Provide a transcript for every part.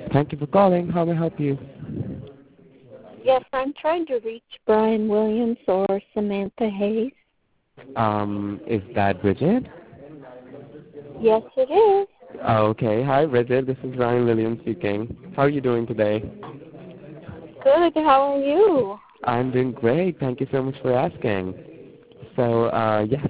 Thank you for calling. How may I help you? Yes, I'm trying to reach Brian Williams or Samantha Hayes. Is that Bridget? Yes, it is. Okay. Hi, Bridget. This is Ryan Williams speaking. How are you doing today? Good. How are you? I'm doing great. Thank you so much for asking. So, yes.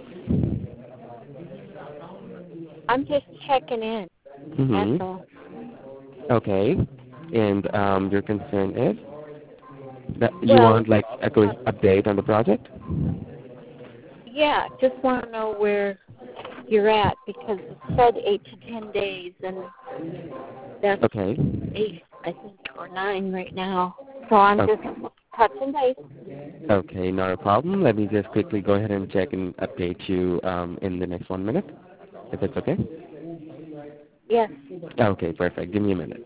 I'm just checking in. That's Mm-hmm. all. Okay. And your concern is that you Well, want like a quick update on the project? yeah, just want to know where you're at because it said 8 to 10 days, and that's Okay. 8, I think, or 9 right now. So I'm Okay. just touching base. Okay, not a problem. Let me just quickly go ahead and check and update you in the next 1 minute, if it's okay. Yes. Okay, perfect. Give me a minute.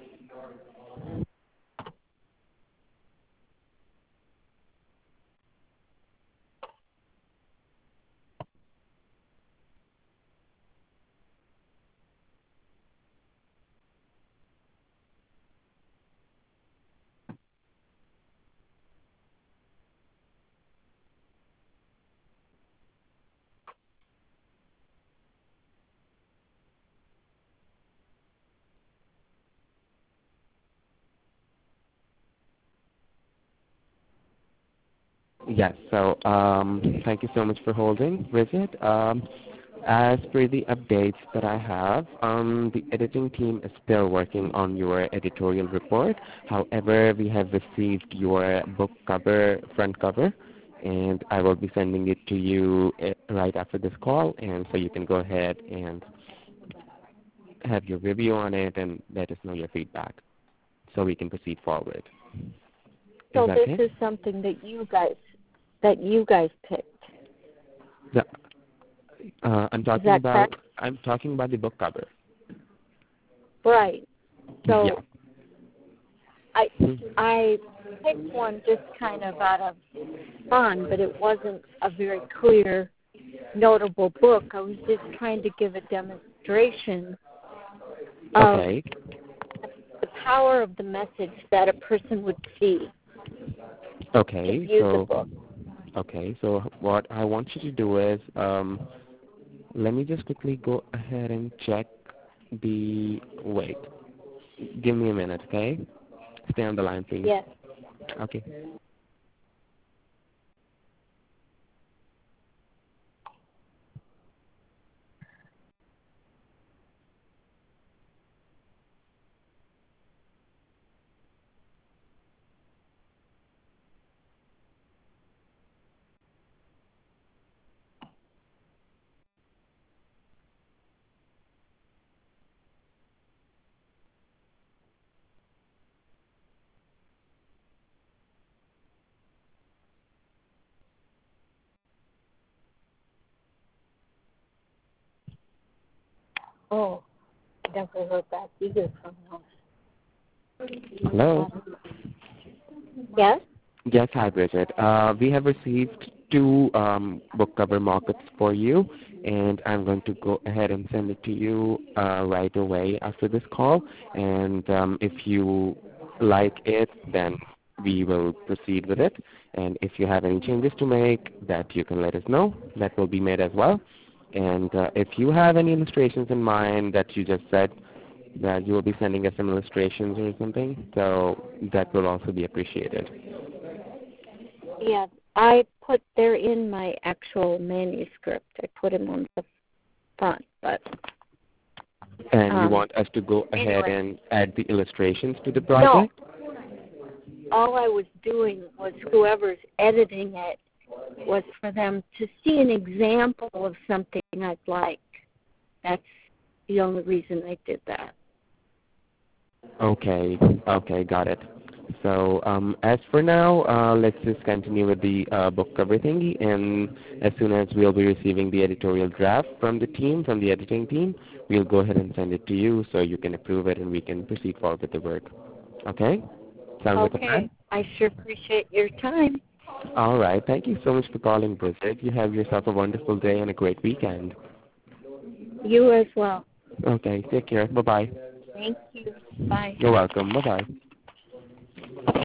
Yes, so thank you so much for holding, Bridget. As per the updates that I have, the editing team is still working on your editorial report. However, we have received your book cover, front cover, and I will be sending it to you right after this call, and so you can go ahead and have your review on it and let us know your feedback so we can proceed forward. Is So that this okay? is something that you guys picked. Yeah. I'm Is talking that about correct? the book cover. Right. Yeah. So I picked one just kind of out of fun, but it wasn't a very clear, notable book. I was just trying to give a demonstration of Okay. the power of the message that a person would see to Okay. view the So book. what I want you to do is let me just quickly go ahead and check the wait. Give me a minute, okay? Stay on the line, please. Yes. Okay. Oh, I never heard back either from Hello. them. Yes? Yes, hi, Bridget. We have received two book cover mock-ups for you, and I'm going to go ahead and send it to you right away after this call. And if you like it, then we will proceed with it. And if you have any changes to make, that you can let us know. That will be made as well. And if you have any illustrations in mind that you just said that you will be sending us some illustrations or something, so that will also be appreciated. Yeah, they're in my actual manuscript. I put them on the front, but And you want us to go ahead anyway. and add the illustrations to the No, project? all I was doing was whoever's editing it was for them to see an example of something I'd like. That's the only reason I did that. Okay, okay, got it. So as for now, let's just continue with the book cover thingy, and as soon as we'll be receiving the editorial draft from the team, from the editing team, we'll go ahead and send it to you so you can approve it and we can proceed forward with the work. Okay? Sounds like a plan? Okay, I sure appreciate your time. All right. Thank you so much for calling, Bridget. You have yourself a wonderful day and a great weekend. You as well. Okay. Take care. Bye-bye. Thank you. Bye. You're welcome. Bye-bye.